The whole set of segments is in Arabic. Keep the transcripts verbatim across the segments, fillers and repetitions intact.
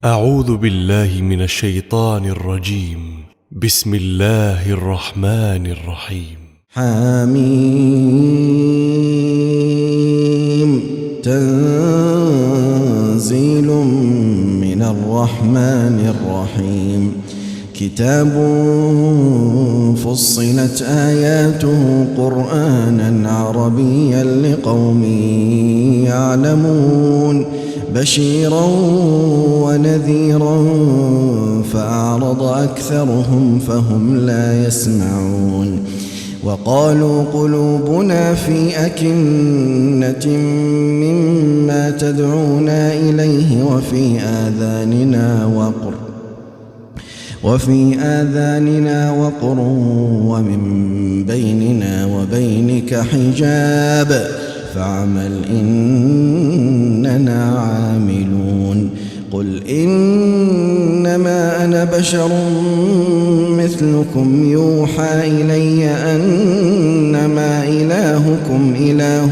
أعوذ بالله من الشيطان الرجيم. بسم الله الرحمن الرحيم. حميم تنزيل من الرحمن الرحيم. كتاب فصلت آياته قرآنا عربيا لقوم يعلمون بشيرا ونذيرا فأعرض أكثرهم فهم لا يسمعون. وقالوا قلوبنا في أكنة مما تدعونا إليه وفي آذاننا وقر وفي آذاننا وقر ومن بيننا وبينك حجاب فاعمل إننا عاملون. قل إنما أنا بشر مثلكم يوحى إلي أنما إلهكم إله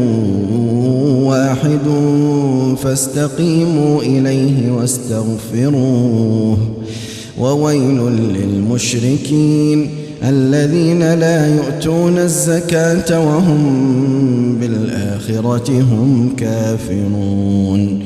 واحد فاستقيموا إليه واستغفروه. وويل للمشركين الذين لا يؤتون الزكاة وهم بالآخرة هم كافرون.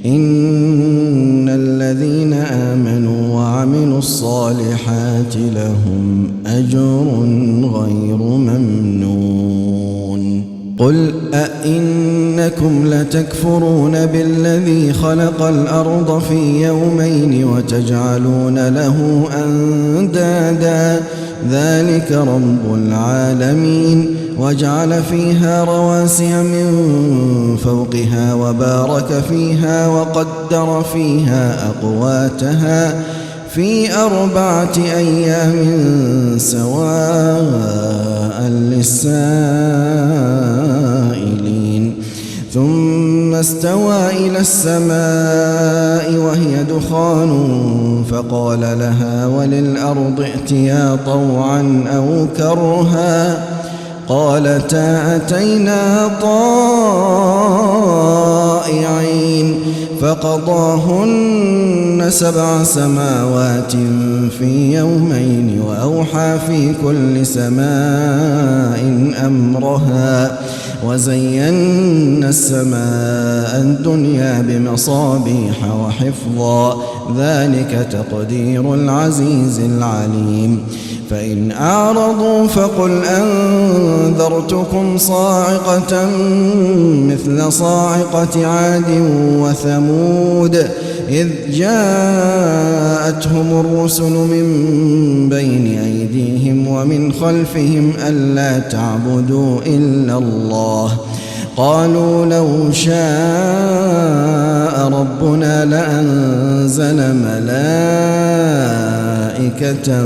إن الذين آمنوا وعملوا الصالحات لهم أجر غير ممنون. قل أئنكم لتكفرون بالذي خلق الأرض في يومين وتجعلون له أندادا ذلك رب العالمين. وجعل فيها رواسي من فوقها وبارك فيها وقدر فيها أقواتها في أربعة أيام سواء للسائلين. ثم استوى إلى السماء وهي دخان فقال لها وللأرض ائتيا طوعا أو كرها قالتا أتينا طائعين. فقضاهن سبع سماوات في يومين وأوحى في كل سماء أمرها وزينا السماء الدنيا بمصابيح وحفظا ذلك تقدير العزيز العليم. فإن أعرضوا فقل أنذرتكم صاعقة مثل صاعقة عاد وثمود إذ جاءتهم الرسل من بين أيديهم ومن خلفهم ألا تعبدوا إلا الله قالوا لو شاء ربنا لأنزل ملائكة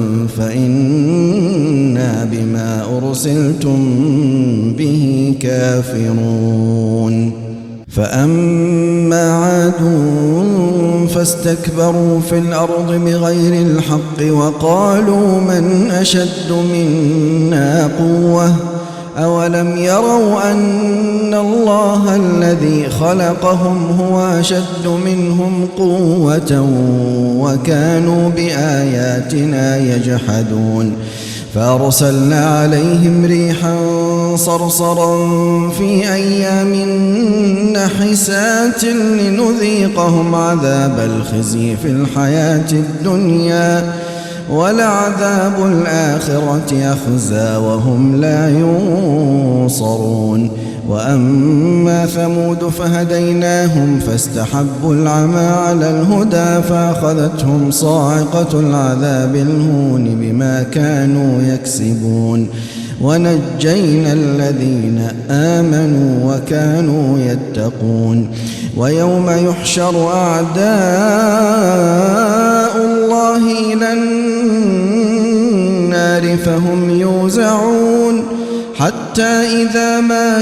فإنا بما أرسلتم به كافرون. فأما عاد فاستكبروا في الأرض بغير الحق وقالوا من أشد منا قوة أولم يروا أن الله الذي خلقهم هو أشد منهم قوة وكانوا بآياتنا يجحدون. فأرسلنا عليهم ريحا صرصرا في أيام نحسات لنذيقهم عذاب الخزي في الحياة الدنيا ولعذاب الآخرة أخزى وهم لا ينصرون. وأما ثمود فهديناهم فاستحبوا العمى على الهدى فأخذتهم صاعقة العذاب الهون بما كانوا يكسبون. ونجينا الذين آمنوا وكانوا يتقون. ويوم يحشر أعداء الله إلى النار فهم يوزعون حتى إذا ما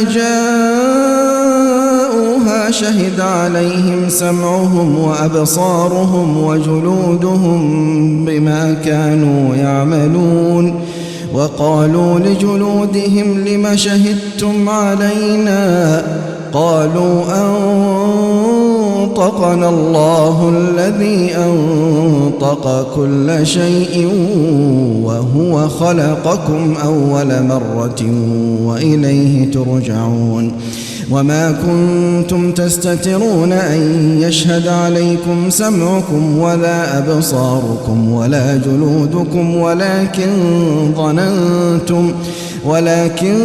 جاءوها شهد عليهم سمعهم وأبصارهم وجلودهم بما كانوا يعملون. وقالوا لجلودهم لم شهدتم علينا قالوا أنطقنا الله الذي أنطق كل شيء وهو خلقكم أول مرة وإليه ترجعون وما كنتم تستترون أن يشهد عليكم سمعكم ولا أبصاركم ولا جلودكم ولكن ظننتم ولكن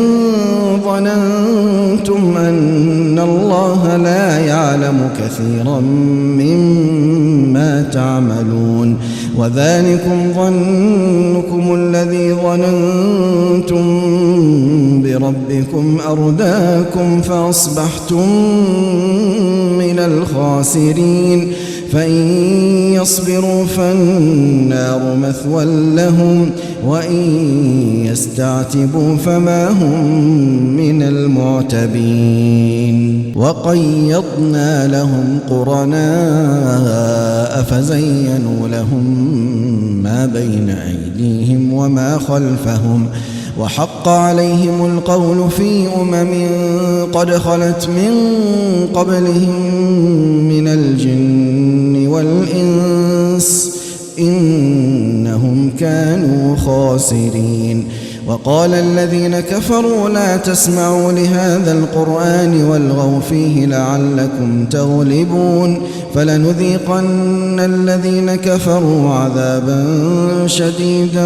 ظننتم أن الله لا يعلم كثيرا مما تعملون وذلكم ظنكم الذي ظننتم بربكم أرداكم فأصبحتم من الخاسرين فإن يصبروا فالنار مثوى لهم وإن يستعتبوا فما هم من المعتبين وقيضنا لهم قرناء فزينوا لهم ما بين أيديهم وما خلفهم وحق عليهم القول في أمم قد خلت من قبلهم من الجن والإنس إنهم كانوا خاسرين وقال الذين كفروا لا تسمعوا لهذا القرآن والغوا فيه لعلكم تغلبون فلنذيقن الذين كفروا عذابا شديدا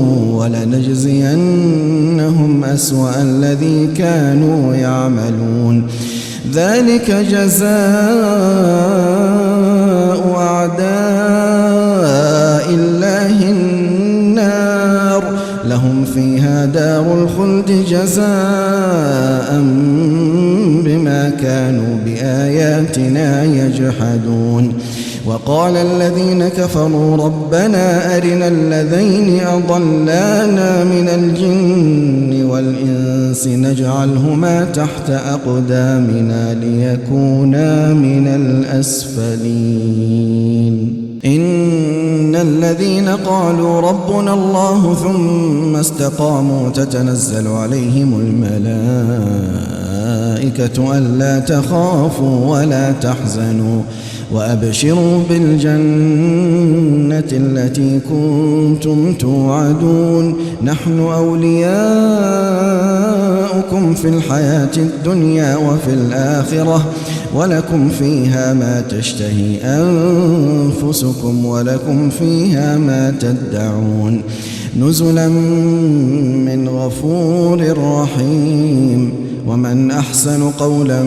ولنجزينهم أسوأ الذي كانوا يعملون ذلك جزاء أعداء الله النار لهم فيها دار الخلد جزاء بما كانوا بآياتنا يجحدون وقال الذين كفروا ربنا أرنا الذين أضلانا من الجن والإنس نجعلهما تحت أقدامنا ليكونا من الأسفلين إن الذين قالوا ربنا الله ثم استقاموا تتنزل عليهم الملائكة ألا تخافوا ولا تحزنوا وأبشروا بالجنة التي كنتم توعدون نحن أولياؤكم في الحياة الدنيا وفي الآخرة ولكم فيها ما تشتهي أنفسكم ولكم فيها ما تدعون نزلا من غفور رحيم ومن أحسن قولا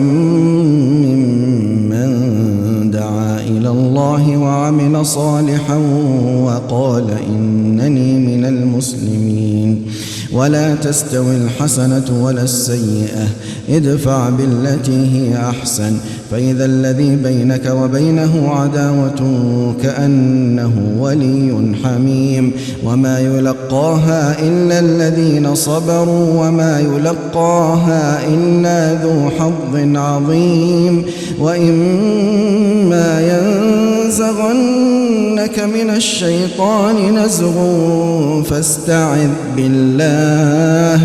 ممن دعا إلى الله وعمل صالحا وقال إنني من المسلمين ولا تستوي الحسنة ولا السيئة ادفع بالتي هي أحسن فإذا الذي بينك وبينه عداوة كأنه ولي حميم وما يلقاها إلا الذين صبروا وما يلقاها إلا ذو حظ عظيم وإما ينزغنك من الشيطان نزغ فاستعذ بالله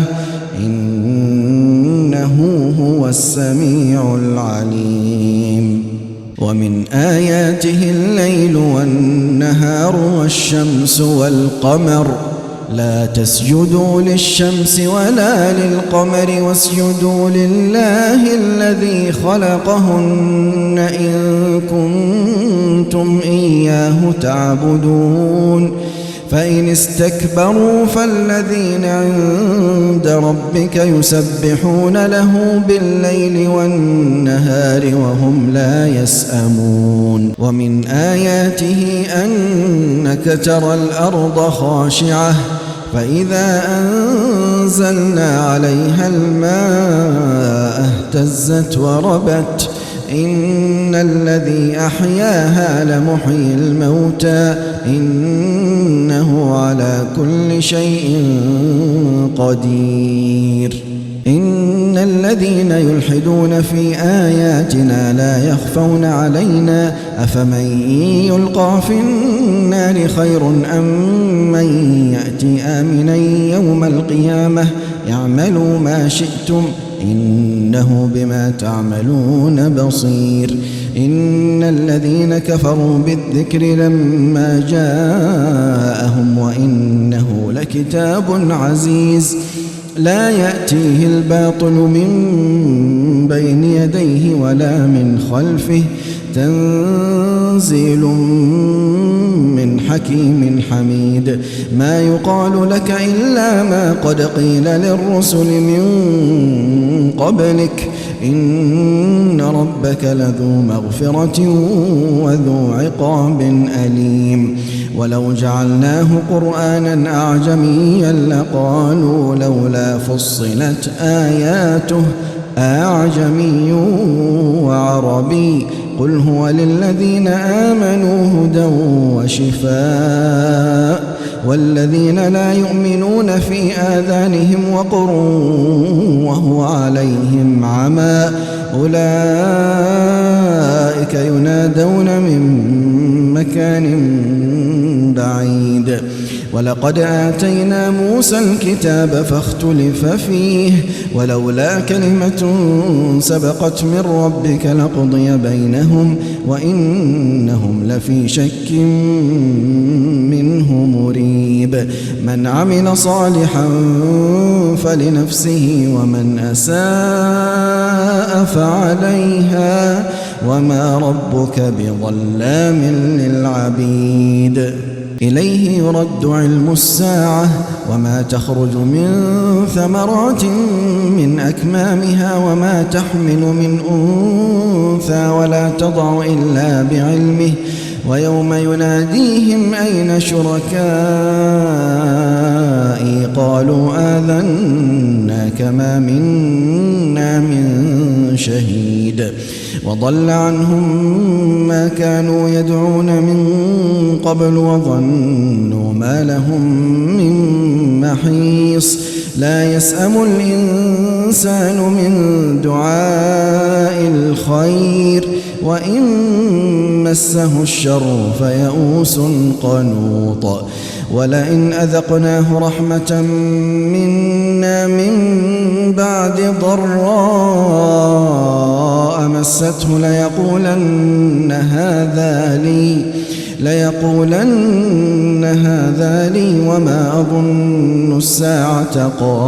إنه هو السميع العليم ومن آياته الليل والنهار والشمس والقمر لا تسجدوا للشمس ولا للقمر واسجدوا لله الذي خلقهن إن كنتم إياه تعبدون فإن استكبروا فالذين عند ربك يسبحون له بالليل والنهار وهم لا يسأمون ومن آياته أنك ترى الأرض خاشعة فإذا أنزلنا عليها الماء اهتزت وربت إن الذي أحياها لمحيي الموتى إنه على كل شيء قدير إن الذين يلحدون في آياتنا لا يخفون علينا أفمن يلقى في النار خير أم من يأتي آمنا يوم القيامة اعملوا ما شئتم إنه بما تعملون بصير إن الذين كفروا بالذكر لما جاءهم وإنه لكتاب عزيز لا يأتيه الباطل من بين يديه ولا من خلفه تنزيل من حكيم حميد ما يقال لك إلا ما قد قيل للرسل من قبلك إن ربك لذو مغفرة وذو عقاب أليم ولو جعلناه قرآنا أعجميا لقالوا لولا فصلت آياته أعجمي وعربي قل هو للذين آمنوا هدى وشفاء والذين لا يؤمنون في آذانهم وقر وهو عليهم عمى أولئك ينادون من مكان بعيد ولقد آتينا موسى الكتاب فاختلف فيه ولولا كلمة سبقت من ربك لقضي بينهم وإنهم لفي شك منه مريب من عمل صالحا فلنفسه ومن أساء فعليها وما ربك بظلام للعبيد إليه يرد علم الساعة وما تخرج من ثمرات من أكمامها وما تحمل من أنثى ولا تضع إلا بعلمه ويوم يناديهم أين شركائي قالوا آذناك ما منا من شهيد وضل عنهم ما كانوا يدعون من قبل وظنوا ما لهم من محيص لا يسأم الإنسان من دعاء الخير وإن مسه الشر فيئوس قنوط ولئن أذقناه رحمة منا من بعد ضراء مسته ليقولن هذا لي ليقولن هذا لي وما أظن الساعة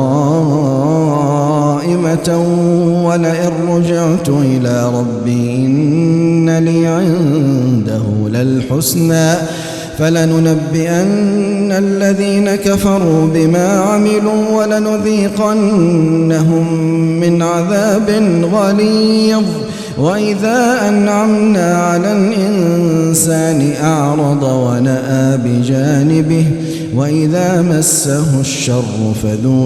قائمة ولئن رجعت إلى ربي إن لي عنده للحسنى فلننبئن الذين كفروا بما عملوا ولنذيقنهم من عذاب غليظ وإذا أنعمنا على الإنسان أعرض ونأى بجانبه وإذا مسه الشر فذو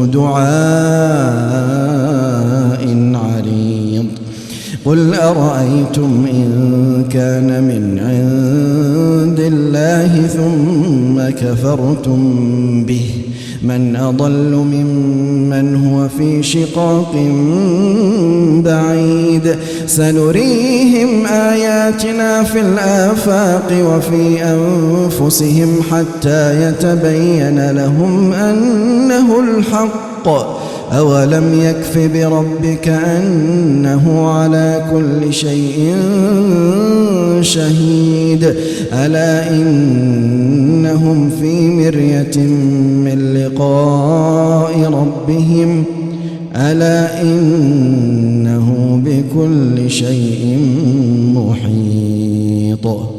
دعاء عريض قل أرأيتم إن كان من عند الله ثم كفرتم به من أضل ممن هو في شقاق بعيد سنريهم آياتنا في الآفاق وفي أنفسهم حتى يتبين لهم أنه الحق أولم يكف بربك أنه على كل شيء شهيد ألا إنهم في مرية من لقاء ربهم ألا إنه بكل شيء محيط